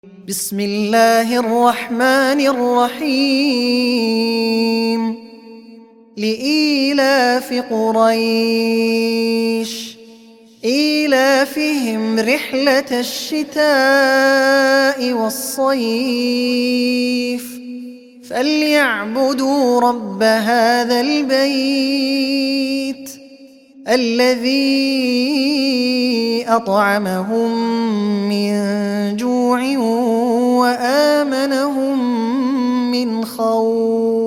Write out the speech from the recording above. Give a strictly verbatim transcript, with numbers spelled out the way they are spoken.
بسم الله الرحمن الرحيم لإيلاف قريش إيلافهم رحلة الشتاء والصيف فليعبدوا رب هذا البيت الذي أطعمهم من جوع وآمنهم من خوف.